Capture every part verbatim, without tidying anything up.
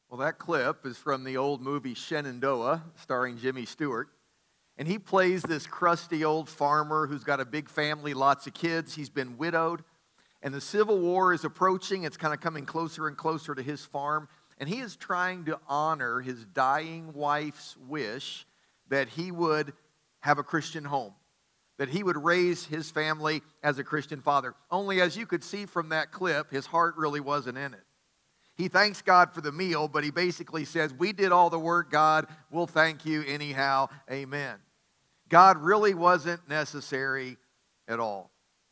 Well, that clip is from the old movie Shenandoah, starring Jimmy Stewart. And he plays this crusty old farmer who's got a big family, lots of kids. He's been widowed. And the Civil War is approaching. It's kind of coming closer and closer to his farm. And he is trying to honor his dying wife's wish that he would have a Christian home, that he would raise his family as a Christian father. Only, as you could see from that clip, his heart really wasn't in it. He thanks God for the meal, but he basically says, we did all the work, God. We'll thank you anyhow. Amen. God really wasn't necessary at all.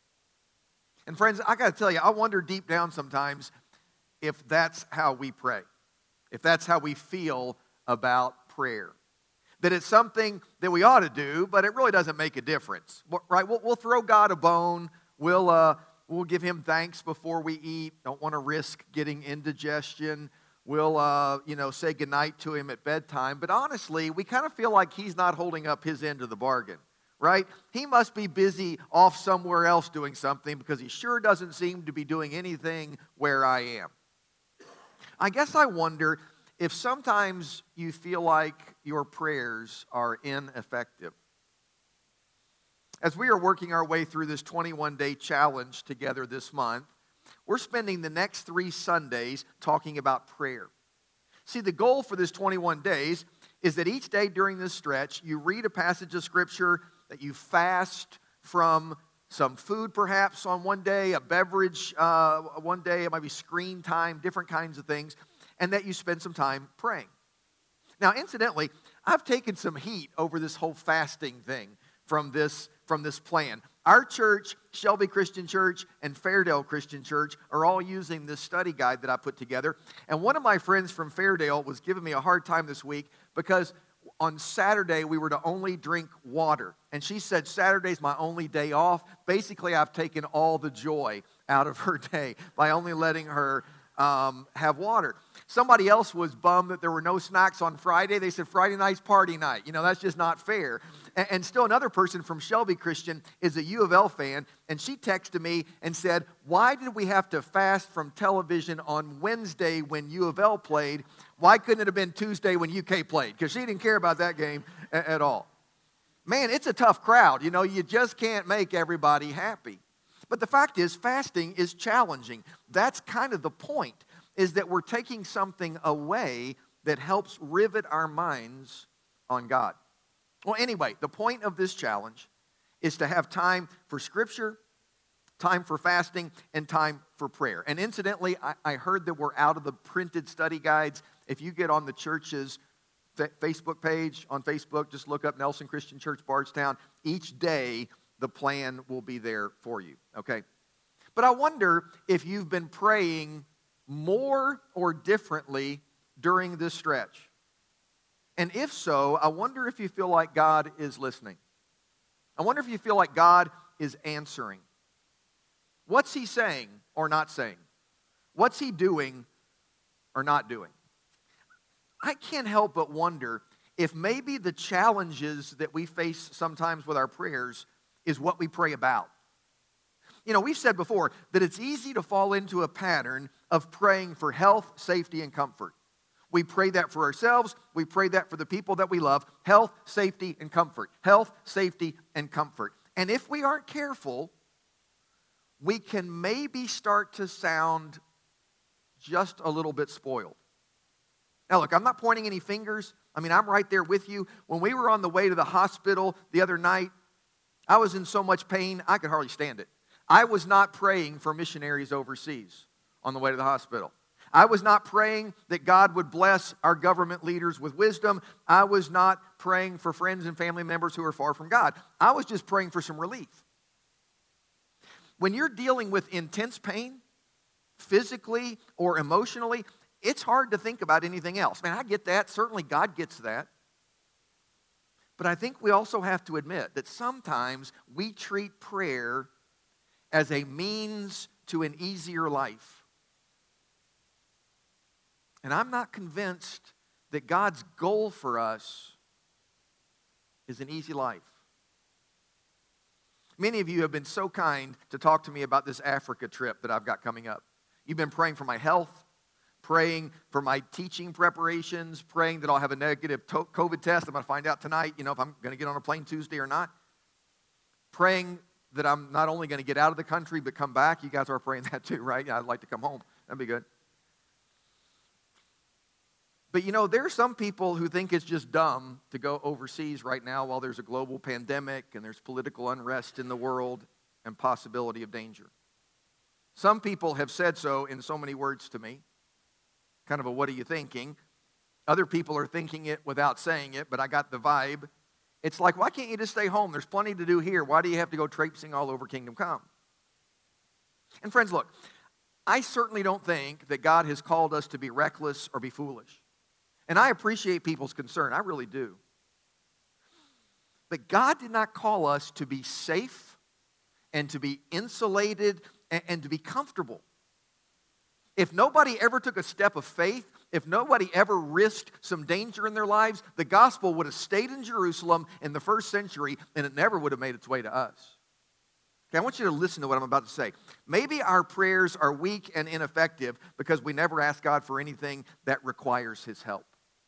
And friends, I got to tell you, I wonder deep down sometimes if that's how we pray, if that's how we feel about prayer. That it's something that we ought to do, but it really doesn't make a difference, right? We'll, we'll throw God a bone. We'll, uh, we'll give him thanks before we eat. Don't want to risk getting indigestion. We'll, uh, you know, say goodnight to him at bedtime. But honestly, we kind of feel like he's not holding up his end of the bargain, right? He must be busy off somewhere else doing something because he sure doesn't seem to be doing anything where I am. I guess I wonder if sometimes you feel like your prayers are ineffective. As we are working our way through this twenty-one day challenge together this month, we're spending the next three Sundays talking about prayer. See, the goal for this twenty-one days is that each day during this stretch, you read a passage of Scripture, that you fast from some food perhaps on one day, a beverage uh, one day, it might be screen time, different kinds of things, and that you spend some time praying. Now, incidentally, I've taken some heat over this whole fasting thing from this, from this plan. Our church, Shelby Christian Church, and Fairdale Christian Church are all using this study guide that I put together. And one of my friends from Fairdale was giving me a hard time this week because on Saturday we were to only drink water. And she said, Saturday's my only day off. Basically, I've taken all the joy out of her day by only letting her um, have water. Somebody else was bummed that there were no snacks on Friday. They said, Friday night's party night. You know, that's just not fair. And, and still another person from Shelby Christian is a U of L fan, and she texted me and said, why did we have to fast from television on Wednesday when U of L played? Why couldn't it have been Tuesday when U K played? Because she didn't care about that game a- at all. Man, it's a tough crowd. You know, you just can't make everybody happy. But the fact is, fasting is challenging. That's kind of the point, is that we're taking something away that helps rivet our minds on God. Well, anyway, the point of this challenge is to have time for Scripture, time for fasting, and time for prayer. And incidentally, I, I heard that we're out of the printed study guides. If you get on the church's fa- Facebook page, on Facebook, just look up Nelson Christian Church, Bardstown. Each day, the plan will be there for you, okay? But I wonder if you've been praying more or differently during this stretch. And if so, I wonder if you feel like God is listening. I wonder if you feel like God is answering. What's he saying or not saying? What's he doing or not doing? I can't help but wonder if maybe the challenges that we face sometimes with our prayers is what we pray about. You know, we've said before that it's easy to fall into a pattern of praying for health, safety, and comfort. We pray that for ourselves. We pray that for the people that we love. Health, safety, and comfort. Health, safety, and comfort. And if we aren't careful, we can maybe start to sound just a little bit spoiled. Now, look, I'm not pointing any fingers. I mean, I'm right there with you. When we were on the way to the hospital the other night, I was in so much pain, I could hardly stand it. I was not praying for missionaries overseas on the way to the hospital. I was not praying that God would bless our government leaders with wisdom. I was not praying for friends and family members who are far from God. I was just praying for some relief. When you're dealing with intense pain, physically or emotionally, it's hard to think about anything else. Man, I get that. Certainly God gets that. But I think we also have to admit that sometimes we treat prayer as a means to an easier life. And I'm not convinced that God's goal for us is an easy life. Many of you have been so kind to talk to me about this Africa trip that I've got coming up. You've been praying for my health, praying for my teaching preparations, praying that I'll have a negative to- COVID test. I'm going to find out tonight, you know, if I'm going to get on a plane Tuesday or not. Praying that I'm not only going to get out of the country, but come back. You guys are praying that too, right? Yeah, I'd like to come home. That'd be good. But you know, there are some people who think it's just dumb to go overseas right now while there's a global pandemic and there's political unrest in the world and possibility of danger. Some people have said so in so many words to me, kind of a what are you thinking? Other people are thinking it without saying it, but I got the vibe. It's like, why can't you just stay home? There's plenty to do here. Why do you have to go traipsing all over Kingdom Come? And friends, look, I certainly don't think that God has called us to be reckless or be foolish. And I appreciate people's concern. I really do. But God did not call us to be safe and to be insulated and, and to be comfortable. If nobody ever took a step of faith, if nobody ever risked some danger in their lives, the gospel would have stayed in Jerusalem in the first century and it never would have made its way to us. Okay, I want you to listen to what I'm about to say. Maybe our prayers are weak and ineffective because we never ask God for anything that requires His help.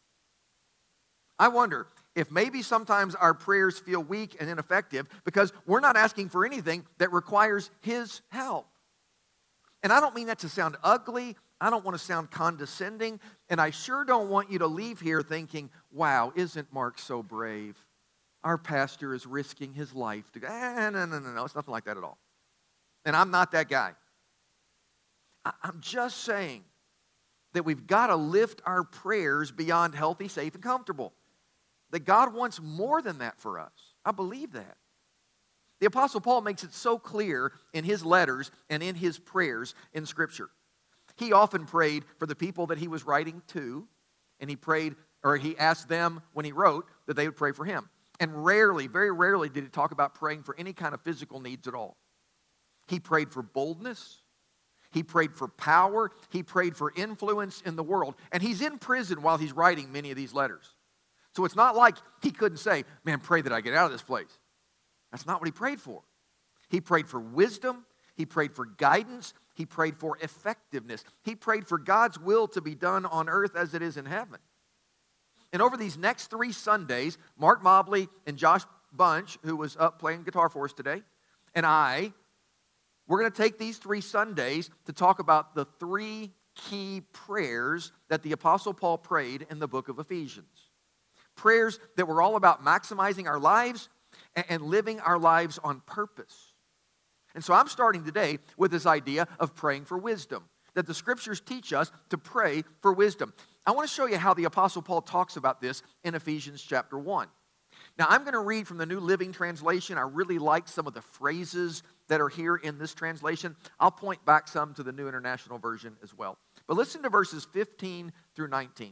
I wonder if maybe sometimes our prayers feel weak and ineffective because we're not asking for anything that requires His help. And I don't mean that to sound ugly. I don't want to sound condescending. And I sure don't want you to leave here thinking, wow, isn't Mark so brave? Our pastor is risking his life to go. Eh, no, no, no, no. It's nothing like that at all. And I'm not that guy. I- I'm just saying that we've got to lift our prayers beyond healthy, safe, and comfortable. That God wants more than that for us. I believe that. The Apostle Paul makes it so clear in his letters and in his prayers in Scripture. He often prayed for the people that he was writing to, and he prayed, or he asked them when he wrote that they would pray for him. And rarely, very rarely did he talk about praying for any kind of physical needs at all. He prayed for boldness. He prayed for power. He prayed for influence in the world. And he's in prison while he's writing many of these letters. So it's not like he couldn't say, man, pray that I get out of this place. That's not what he prayed for. He prayed for wisdom. He prayed for guidance. He prayed for effectiveness. He prayed for God's will to be done on earth as it is in heaven. And over these next three Sundays, Mark Mobley and Josh Bunch, who was up playing guitar for us today, and I, we're going to take these three Sundays to talk about the three key prayers that the Apostle Paul prayed in the book of Ephesians. Prayers that were all about maximizing our lives and living our lives on purpose. And so I'm starting today with this idea of praying for wisdom, that the Scriptures teach us to pray for wisdom. I want to show you how the Apostle Paul talks about this in Ephesians chapter one. Now, I'm going to read from the New Living Translation. I really like some of the phrases that are here in this translation. I'll point back some to the New International Version as well. But listen to verses fifteen through nineteen.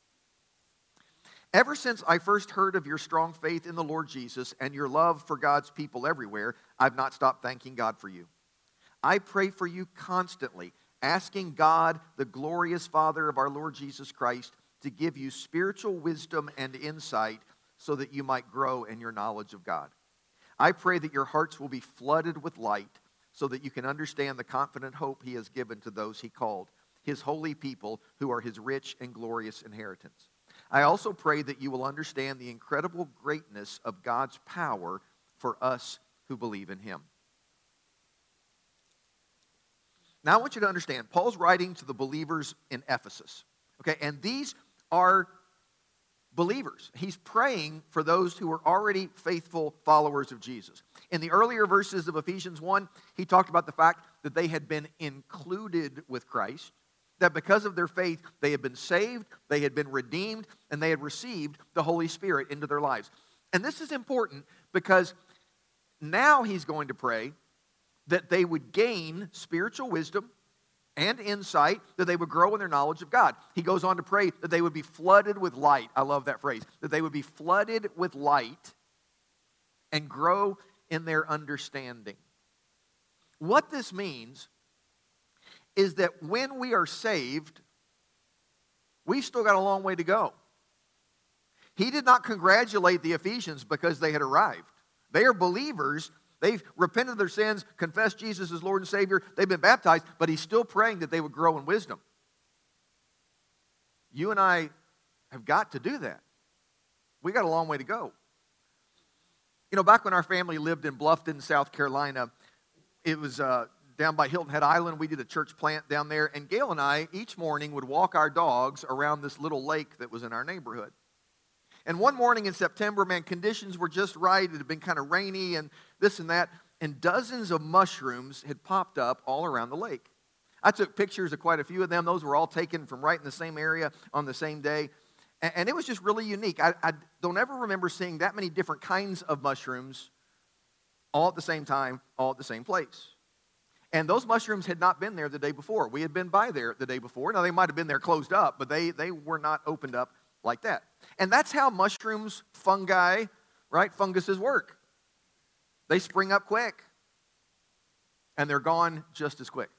Ever since I first heard of your strong faith in the Lord Jesus and your love for God's people everywhere, I've not stopped thanking God for you. I pray for you constantly, asking God, the glorious Father of our Lord Jesus Christ, to give you spiritual wisdom and insight so that you might grow in your knowledge of God. I pray that your hearts will be flooded with light so that you can understand the confident hope He has given to those He called, His holy people who are His rich and glorious inheritance. I also pray that you will understand the incredible greatness of God's power for us who believe in Him. Now I want you to understand, Paul's writing to the believers in Ephesus. Okay, and these are believers. He's praying for those who are already faithful followers of Jesus. In the earlier verses of Ephesians one, he talked about the fact that they had been included with Christ, that because of their faith, they had been saved, they had been redeemed, and they had received the Holy Spirit into their lives. And this is important because now he's going to pray that they would gain spiritual wisdom and insight, that they would grow in their knowledge of God. He goes on to pray that they would be flooded with light. I love that phrase. That they would be flooded with light and grow in their understanding. What this means is that when we are saved, we've still got a long way to go. He did not congratulate the Ephesians because they had arrived. They are believers. They've repented of their sins, confessed Jesus as Lord and Savior. They've been baptized, but he's still praying that they would grow in wisdom. You and I have got to do that. We got a long way to go. You know, back when our family lived in Bluffton, South Carolina, it was uh, down by Hilton Head Island. We did a church plant down there, and Gail and I each morning would walk our dogs around this little lake that was in our neighborhood. And one morning in September, man, conditions were just right. It had been kind of rainy and this and that, and dozens of mushrooms had popped up all around the lake. I took pictures of quite a few of them. Those were all taken from right in the same area on the same day. And, and it was just really unique. I, I don't ever remember seeing that many different kinds of mushrooms all at the same time, all at the same place. And those mushrooms had not been there the day before. We had been by there the day before. Now, they might have been there closed up, but they, they were not opened up like that. And that's how mushrooms, fungi, right, funguses work. They spring up quick, and they're gone just as quick.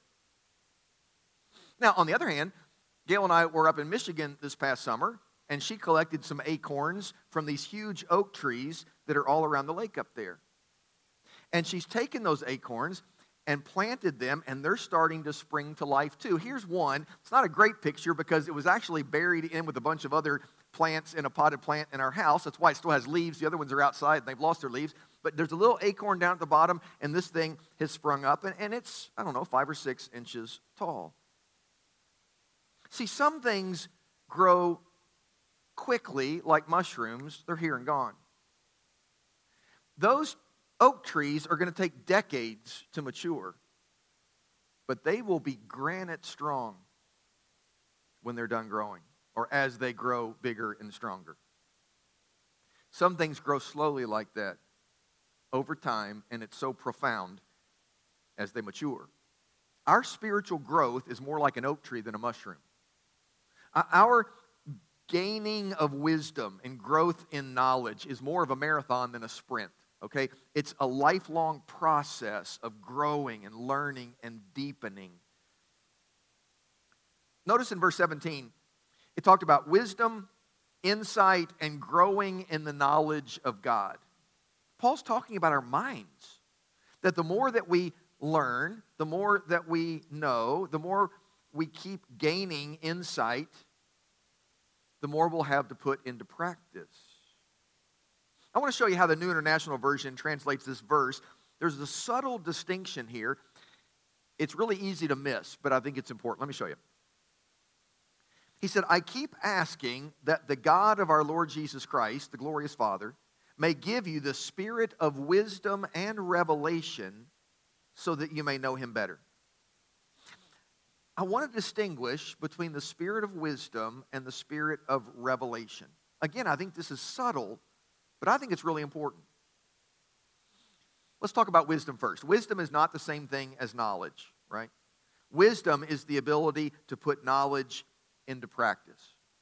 Now, on the other hand, Gail and I were up in Michigan this past summer, and she collected some acorns from these huge oak trees that are all around the lake up there. And she's taken those acorns and planted them, and they're starting to spring to life too. Here's one. It's not a great picture because it was actually buried in with a bunch of other plants in a potted plant in our house. That's why it still has leaves. The other ones are outside, and they've lost their leaves. But there's a little acorn down at the bottom, and this thing has sprung up, and, and it's, I don't know, five or six inches tall. See, some things grow quickly, like mushrooms. They're here and gone. Those oak trees are going to take decades to mature, but they will be granite strong when they're done growing, or as they grow bigger and stronger. Some things grow slowly like that over time, and it's so profound as they mature. Our spiritual growth is more like an oak tree than a mushroom. Our gaining of wisdom and growth in knowledge is more of a marathon than a sprint. Okay, it's a lifelong process of growing and learning and deepening. Notice in verse seventeen, it talked about wisdom, insight, and growing in the knowledge of God. Paul's talking about our minds. That the more that we learn, the more that we know, the more we keep gaining insight, the more we'll have to put into practice. I want to show you how the New International Version translates this verse. There's a subtle distinction here. It's really easy to miss, but I think it's important. Let me show you. He said, I keep asking that the God of our Lord Jesus Christ, the glorious Father, may give you the spirit of wisdom and revelation so that you may know him better. I want to distinguish between the spirit of wisdom and the spirit of revelation. Again, I think this is subtle, but I think it's really important. Let's talk about wisdom first. Wisdom is not the same thing as knowledge, right? Wisdom is the ability to put knowledge into practice.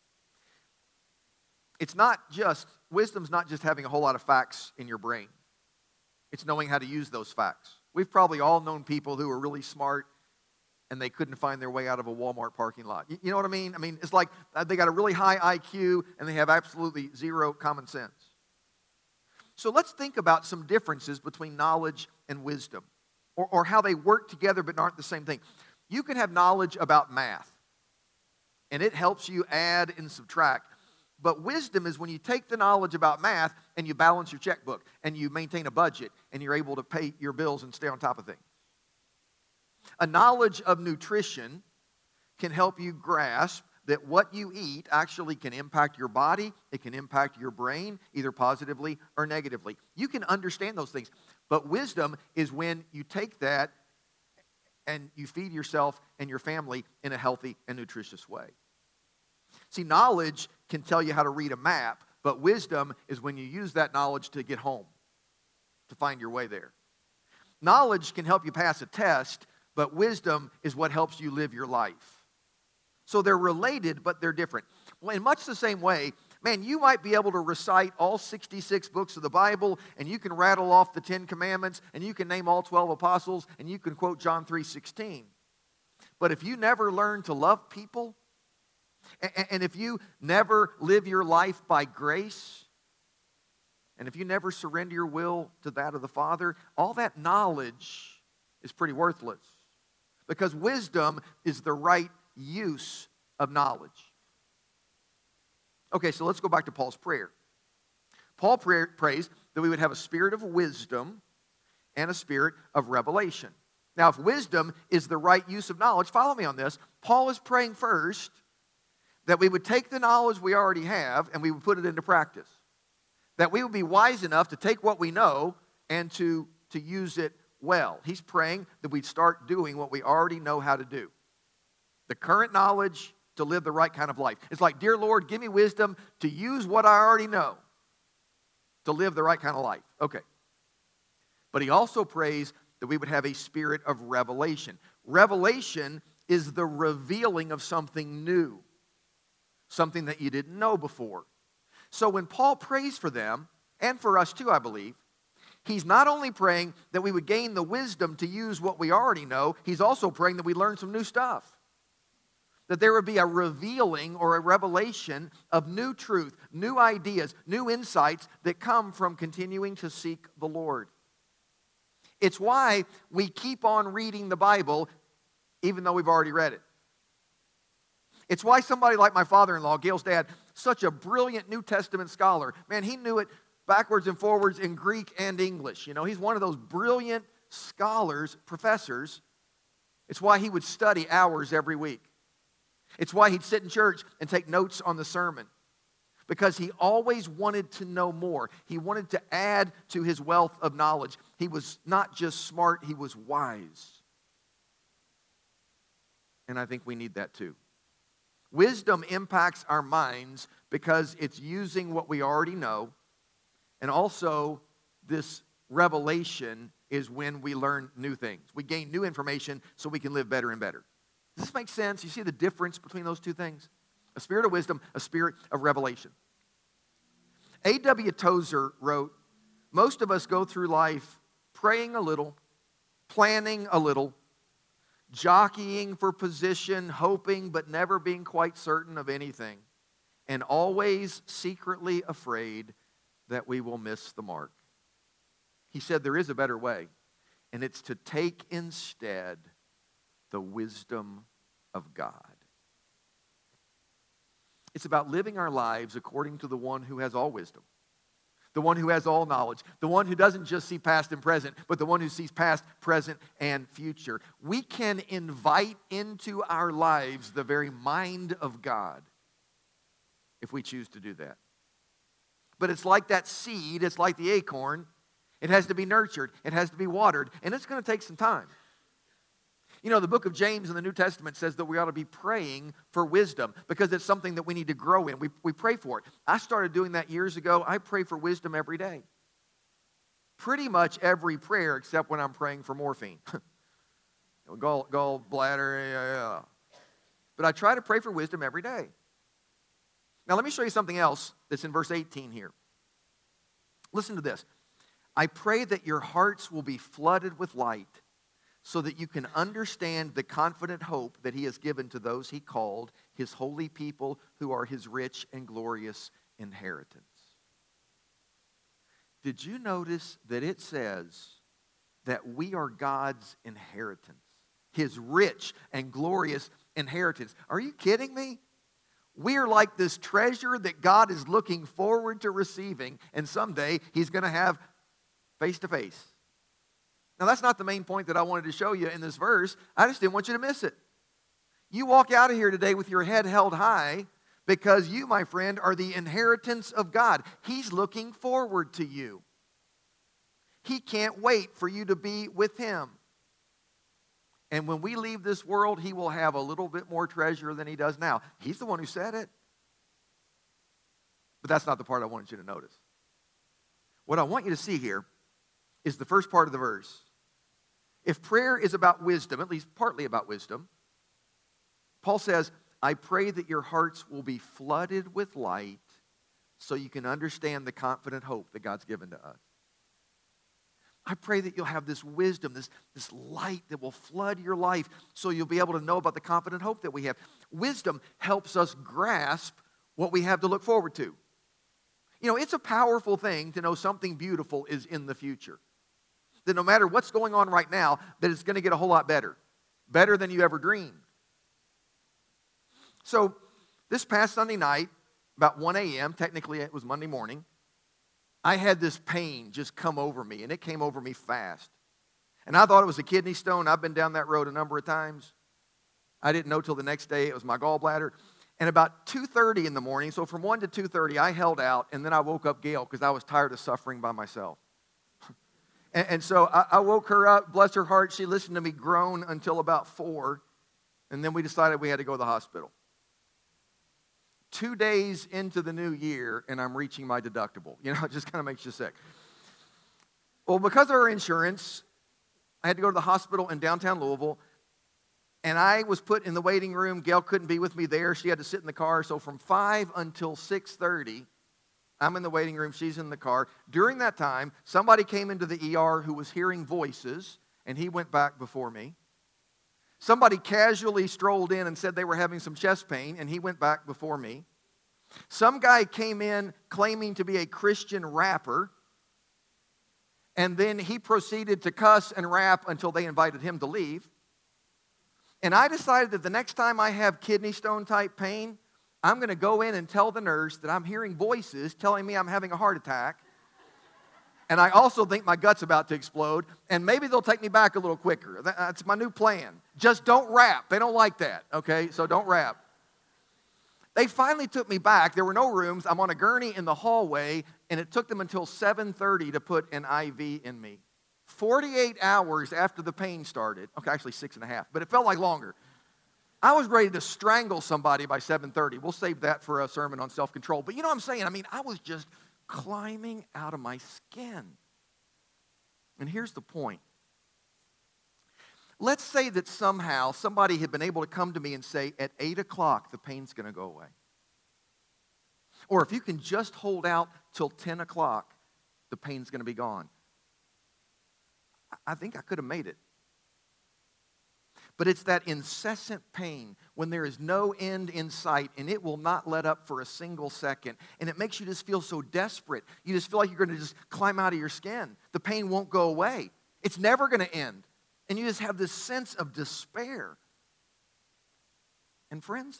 It's not just, wisdom's not just having a whole lot of facts in your brain. It's knowing how to use those facts. We've probably all known people who are really smart and they couldn't find their way out of a Walmart parking lot. You know what I mean? I mean, it's like they got a really high I Q and they have absolutely zero common sense. So let's think about some differences between knowledge and wisdom, or, or how they work together but aren't the same thing. You can have knowledge about math, and it helps you add and subtract. But wisdom is when you take the knowledge about math and you balance your checkbook, and you maintain a budget, and you're able to pay your bills and stay on top of things. A knowledge of nutrition can help you grasp that what you eat actually can impact your body, it can impact your brain, either positively or negatively. You can understand those things. But wisdom is when you take that and you feed yourself and your family in a healthy and nutritious way. See, knowledge can tell you how to read a map, but wisdom is when you use that knowledge to get home, to find your way there. Knowledge can help you pass a test, but wisdom is what helps you live your life. So they're related, but they're different. Well, in much the same way, man, you might be able to recite all sixty-six books of the Bible, and you can rattle off the Ten Commandments, and you can name all twelve apostles, and you can quote John three sixteen. But if you never learn to love people, and if you never live your life by grace, and if you never surrender your will to that of the Father, all that knowledge is pretty worthless. Because wisdom is the right use of knowledge. Okay, so let's go back to Paul's prayer. Paul pray, prays that we would have a spirit of wisdom and a spirit of revelation. Now, if wisdom is the right use of knowledge, follow me on this. Paul is praying first that we would take the knowledge we already have and we would put it into practice. That we would be wise enough to take what we know and to, to use it well. He's praying that we'd start doing what we already know how to do. The current knowledge to live the right kind of life. It's like, dear Lord, give me wisdom to use what I already know to live the right kind of life. Okay. But he also prays that we would have a spirit of revelation. Revelation is the revealing of something new, something that you didn't know before. So when Paul prays for them, and for us too, I believe, he's not only praying that we would gain the wisdom to use what we already know, he's also praying that we learn some new stuff. That there would be a revealing or a revelation of new truth, new ideas, new insights that come from continuing to seek the Lord. It's why we keep on reading the Bible even though we've already read it. It's why somebody like my father-in-law, Gail's dad, such a brilliant New Testament scholar. Man, he knew it backwards and forwards in Greek and English. You know, he's one of those brilliant scholars, professors. It's why he would study hours every week. It's why he'd sit in church and take notes on the sermon. Because he always wanted to know more. He wanted to add to his wealth of knowledge. He was not just smart, he was wise. And I think we need that too. Wisdom impacts our minds because it's using what we already know. And also, this revelation is when we learn new things. We gain new information so we can live better and better. Does this make sense? You see the difference between those two things? A spirit of wisdom, a spirit of revelation. A W Tozer wrote, most of us go through life praying a little, planning a little, jockeying for position, hoping but never being quite certain of anything, and always secretly afraid that we will miss the mark. He said there is a better way, and it's to take instead the wisdom of God. It's about living our lives according to the one who has all wisdom, the one who has all knowledge, the one who doesn't just see past and present, but the one who sees past, present, and future. We can invite into our lives the very mind of God if we choose to do that. But it's like that seed, it's like the acorn. It has to be nurtured, it has to be watered, and it's going to take some time. You know, the book of James in the New Testament says that we ought to be praying for wisdom because it's something that we need to grow in. We, we pray for it. I started doing that years ago. I pray for wisdom every day. Pretty much every prayer except when I'm praying for morphine. Gall, gallbladder, yeah, yeah. But I try to pray for wisdom every day. Now, let me show you something else that's in verse eighteen here. Listen to this. I pray that your hearts will be flooded with light, so that you can understand the confident hope that he has given to those he called, his holy people who are his rich and glorious inheritance. Did you notice that it says that we are God's inheritance, his rich and glorious inheritance? Are you kidding me? We are like this treasure that God is looking forward to receiving, and someday he's going to have face to face. Now, that's not the main point that I wanted to show you in this verse. I just didn't want you to miss it. You walk out of here today with your head held high because you, my friend, are the inheritance of God. He's looking forward to you. He can't wait for you to be with him. And when we leave this world, he will have a little bit more treasure than he does now. He's the one who said it. But that's not the part I wanted you to notice. What I want you to see here is the first part of the verse. If prayer is about wisdom, at least partly about wisdom, Paul says, I pray that your hearts will be flooded with light so you can understand the confident hope that God's given to us. I pray that you'll have this wisdom, this, this light that will flood your life so you'll be able to know about the confident hope that we have. Wisdom helps us grasp what we have to look forward to. You know, it's a powerful thing to know something beautiful is in the future. That no matter what's going on right now, that it's going to get a whole lot better. Better than you ever dreamed. So, this past Sunday night, about one a.m., technically it was Monday morning, I had this pain just come over me, and it came over me fast. And I thought it was a kidney stone. I've been down that road a number of times. I didn't know till the next day it was my gallbladder. And about two thirty in the morning, so from one to two thirty, I held out, and then I woke up Gail because I was tired of suffering by myself. and, and so I, I woke her up, bless her heart. She listened to me groan until about four, and then we decided we had to go to the hospital. Two days into the new year, and I'm reaching my deductible. You know, it just kind of makes you sick. Well, because of our insurance, I had to go to the hospital in downtown Louisville, and I was put in the waiting room. Gail couldn't be with me there. She had to sit in the car. So from five until six thirty, I'm in the waiting room. She's in the car. During that time, somebody came into the E R who was hearing voices, and he went back before me. Somebody casually strolled in and said they were having some chest pain, and he went back before me. Some guy came in claiming to be a Christian rapper, and then he proceeded to cuss and rap until they invited him to leave. And I decided that the next time I have kidney stone type pain, I'm going to go in and tell the nurse that I'm hearing voices telling me I'm having a heart attack. And I also think my gut's about to explode, and maybe they'll take me back a little quicker. That's my new plan. Just don't rap. They don't like that, okay? So don't rap. They finally took me back. There were no rooms. I'm on a gurney in the hallway, and it took them until seven thirty to put an I V in me. forty-eight hours after the pain started. Okay, actually six and a half, but it felt like longer. I was ready to strangle somebody by seven thirty. We'll save that for a sermon on self-control. But you know what I'm saying? I mean, I was just climbing out of my skin. And here's the point. Let's say that somehow somebody had been able to come to me and say, at eight o'clock, the pain's going to go away. Or if you can just hold out till ten o'clock, the pain's going to be gone. I think I could have made it. But it's that incessant pain when there is no end in sight, and it will not let up for a single second. And it makes you just feel so desperate. You just feel like you're going to just climb out of your skin. The pain won't go away. It's never going to end. And you just have this sense of despair. And friends,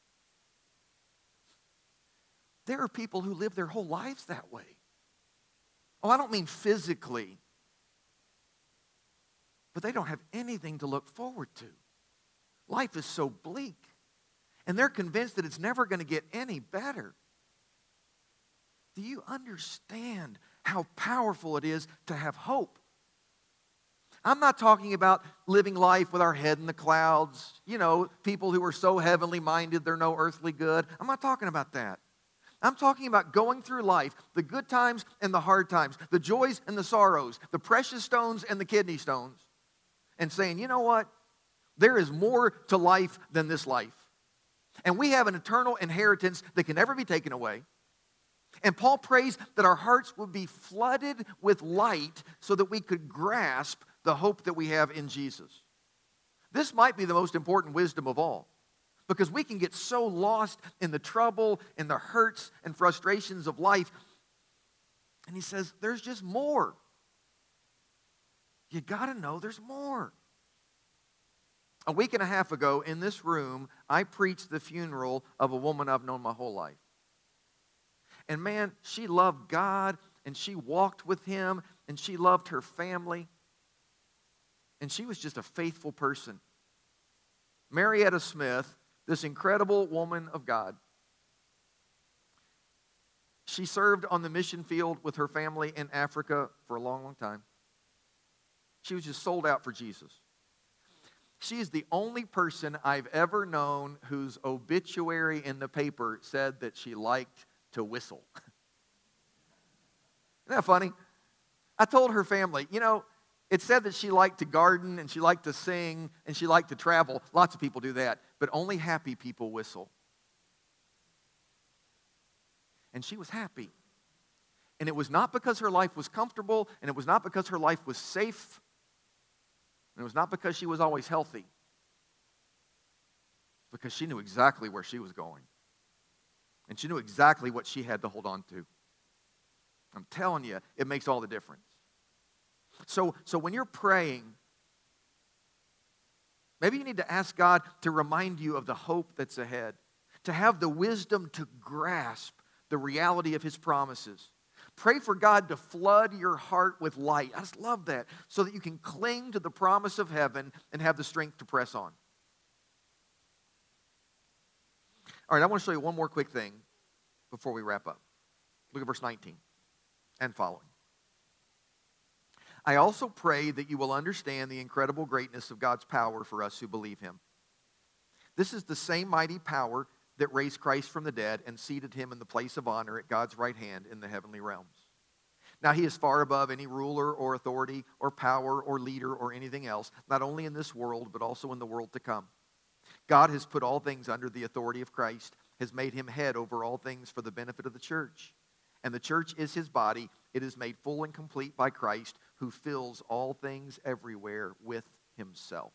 there are people who live their whole lives that way. Oh, I don't mean physically. But they don't have anything to look forward to. Life is so bleak. And they're convinced that it's never going to get any better. Do you understand how powerful it is to have hope? I'm not talking about living life with our head in the clouds. You know, people who are so heavenly minded, they're no earthly good. I'm not talking about that. I'm talking about going through life, the good times and the hard times, the joys and the sorrows, the precious stones and the kidney stones. And saying, you know what? There is more to life than this life. And we have an eternal inheritance that can never be taken away. And Paul prays that our hearts would be flooded with light so that we could grasp the hope that we have in Jesus. This might be the most important wisdom of all. Because we can get so lost in the trouble and the hurts and frustrations of life. And he says, there's just more. You got to know there's more. A week and a half ago in this room, I preached the funeral of a woman I've known my whole life. And man, she loved God, and she walked with Him, and she loved her family. And she was just a faithful person. Marietta Smith, this incredible woman of God. She served on the mission field with her family in Africa for a long, long time. She was just sold out for Jesus. She is the only person I've ever known whose obituary in the paper said that she liked to whistle. Isn't that funny? I told her family, you know, it said that she liked to garden and she liked to sing and she liked to travel. Lots of people do that, but only happy people whistle. And she was happy. And it was not because her life was comfortable, and it was not because her life was safe. And it was not because she was always healthy. Because she knew exactly where she was going. And she knew exactly what she had to hold on to. I'm telling you, it makes all the difference. So, so when you're praying, maybe you need to ask God to remind you of the hope that's ahead. to have the wisdom to grasp the reality of His promises. Pray for God to flood your heart with light. I just love that. So that you can cling to the promise of heaven and have the strength to press on. All right, I want to show you one more quick thing before we wrap up. Look at verse nineteen and following. I also pray that you will understand the incredible greatness of God's power for us who believe Him. This is the same mighty power that raised Christ from the dead and seated Him in the place of honor at God's right hand in the heavenly realms. Now He is far above any ruler or authority or power or leader or anything else, not only in this world but also in the world to come. God has put all things under the authority of Christ, has made Him head over all things for the benefit of the church. And the church is His body. It is made full and complete by Christ, who fills all things everywhere with Himself.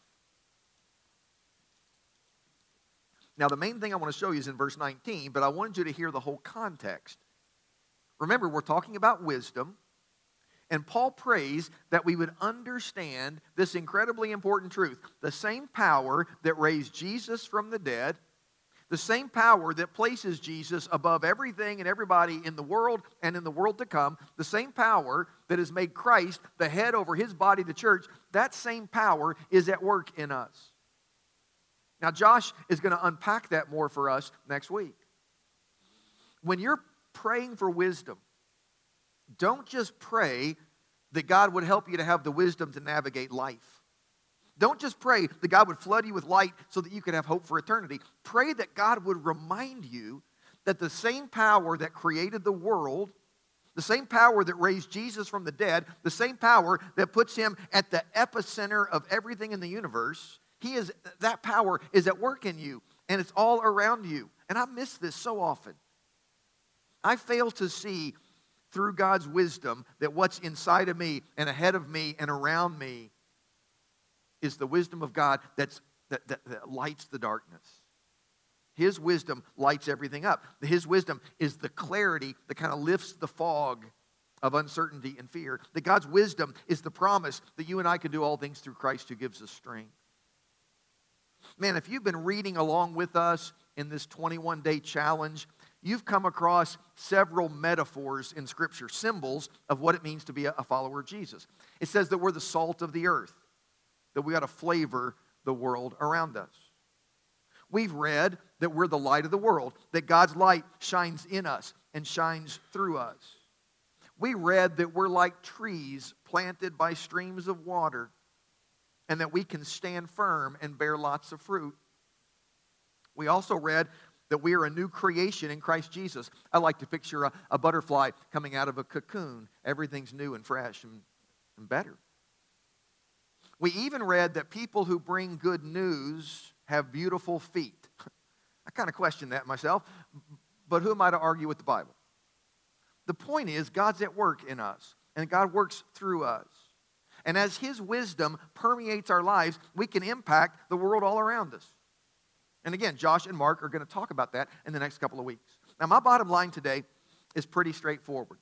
Now, the main thing I want to show you is in verse nineteen, but I wanted you to hear the whole context. Remember, we're talking about wisdom, and Paul prays that we would understand this incredibly important truth. The same power that raised Jesus from the dead, the same power that places Jesus above everything and everybody in the world and in the world to come, the same power that has made Christ the head over His body, the church, that same power is at work in us. Now, Josh is going to unpack that more for us next week. When you're praying for wisdom, don't just pray that God would help you to have the wisdom to navigate life. Don't just pray that God would flood you with light so that you could have hope for eternity. Pray that God would remind you that the same power that created the world, the same power that raised Jesus from the dead, the same power that puts Him at the epicenter of everything in the universe, He is, that power is at work in you, and it's all around you. And I miss this so often. I fail to see through God's wisdom that what's inside of me and ahead of me and around me is the wisdom of God that's, that, that, that lights the darkness. His wisdom lights everything up. His wisdom is the clarity that kind of lifts the fog of uncertainty and fear. That God's wisdom is the promise that you and I can do all things through Christ who gives us strength. Man, if you've been reading along with us in this twenty-one day challenge, you've come across several metaphors in Scripture, symbols of what it means to be a follower of Jesus. It says that we're the salt of the earth, that we ought to flavor the world around us. We've read that we're the light of the world, that God's light shines in us and shines through us. We read that we're like trees planted by streams of water, and that we can stand firm and bear lots of fruit. We also read that we are a new creation in Christ Jesus. I like to picture a, a butterfly coming out of a cocoon. Everything's new and fresh and, and better. We even read that people who bring good news have beautiful feet. I kind of question that myself, but who am I to argue with the Bible? The point is, God's at work in us, and God works through us. And as His wisdom permeates our lives, we can impact the world all around us. And again, Josh and Mark are going to talk about that in the next couple of weeks. Now, my bottom line today is pretty straightforward.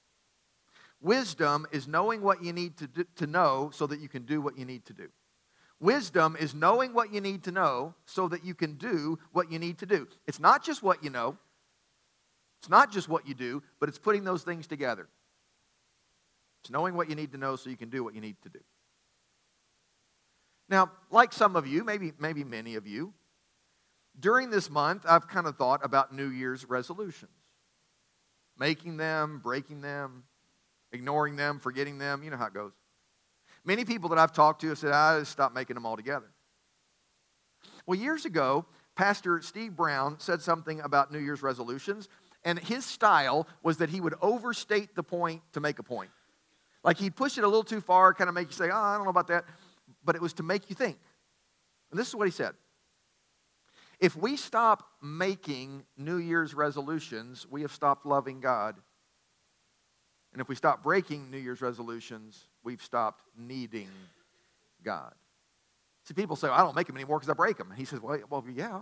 Wisdom is knowing what you need to, do, to know so that you can do what you need to do. Wisdom is knowing what you need to know so that you can do what you need to do. It's not just what you know. It's not just what you do, but it's putting those things together. It's knowing what you need to know so you can do what you need to do. Now, like some of you, maybe, maybe many of you, during this month, I've kind of thought about New Year's resolutions. Making them, breaking them, ignoring them, forgetting them. You know how it goes. Many people that I've talked to have said, I just stopped making them altogether. Well, years ago, Pastor Steve Brown said something about New Year's resolutions, and his style was that he would overstate the point to make a point. Like he'd push it a little too far, kind of make you say, oh, I don't know about that. But it was to make you think. And this is what he said. If we stop making New Year's resolutions, we have stopped loving God. And if we stop breaking New Year's resolutions, we've stopped needing God. See, people say, well, I don't make them anymore because I break them. And he says, well, well, yeah.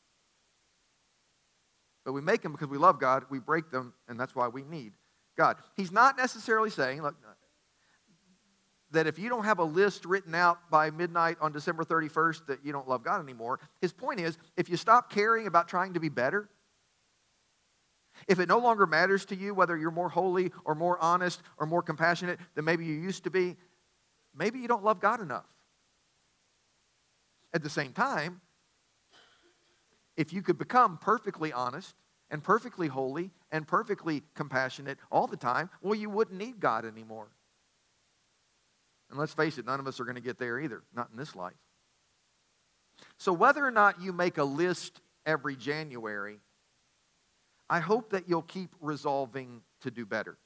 But we make them because we love God. We break them, and that's why we need God. He's not necessarily saying, look, that if you don't have a list written out by midnight on December thirty-first that you don't love God anymore. His point is, if you stop caring about trying to be better, if it no longer matters to you whether you're more holy or more honest or more compassionate than maybe you used to be, maybe you don't love God enough. At the same time, if you could become perfectly honest and perfectly holy and perfectly compassionate all the time, well, you wouldn't need God anymore. And let's face it, none of us are going to get there either, not in this life. So whether or not you make a list every January, I hope that you'll keep resolving to do better.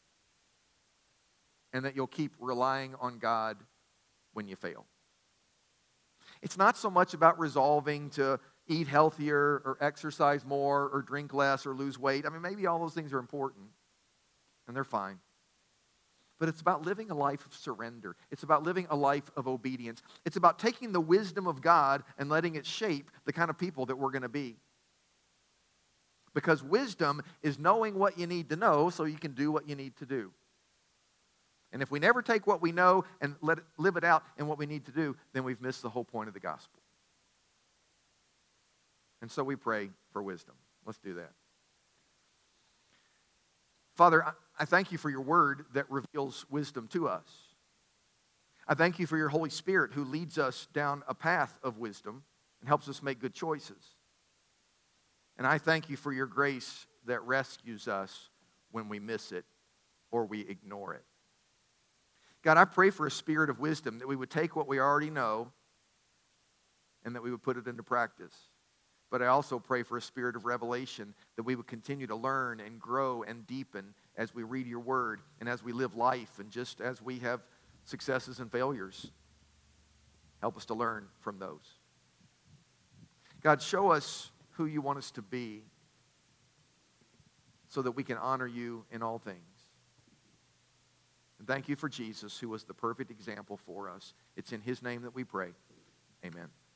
And that you'll keep relying on God when you fail. It's not so much about resolving to eat healthier or exercise more or drink less or lose weight. I mean, maybe all those things are important, and they're fine. But it's about living a life of surrender. It's about living a life of obedience. It's about taking the wisdom of God and letting it shape the kind of people that we're going to be. Because wisdom is knowing what you need to know so you can do what you need to do. And if we never take what we know and let it, live it out in what we need to do, then we've missed the whole point of the gospel. And so we pray for wisdom. Let's do that. Father, I thank you for your word that reveals wisdom to us. I thank you for your Holy Spirit who leads us down a path of wisdom and helps us make good choices. And I thank you for your grace that rescues us when we miss it or we ignore it. God, I pray for a spirit of wisdom, that we would take what we already know and that we would put it into practice. But I also pray for a spirit of revelation, that we would continue to learn and grow and deepen as we read your word and as we live life, and just as we have successes and failures. Help us to learn from those. God, show us who you want us to be so that we can honor you in all things. And thank you for Jesus, who was the perfect example for us. It's in his name that we pray. Amen.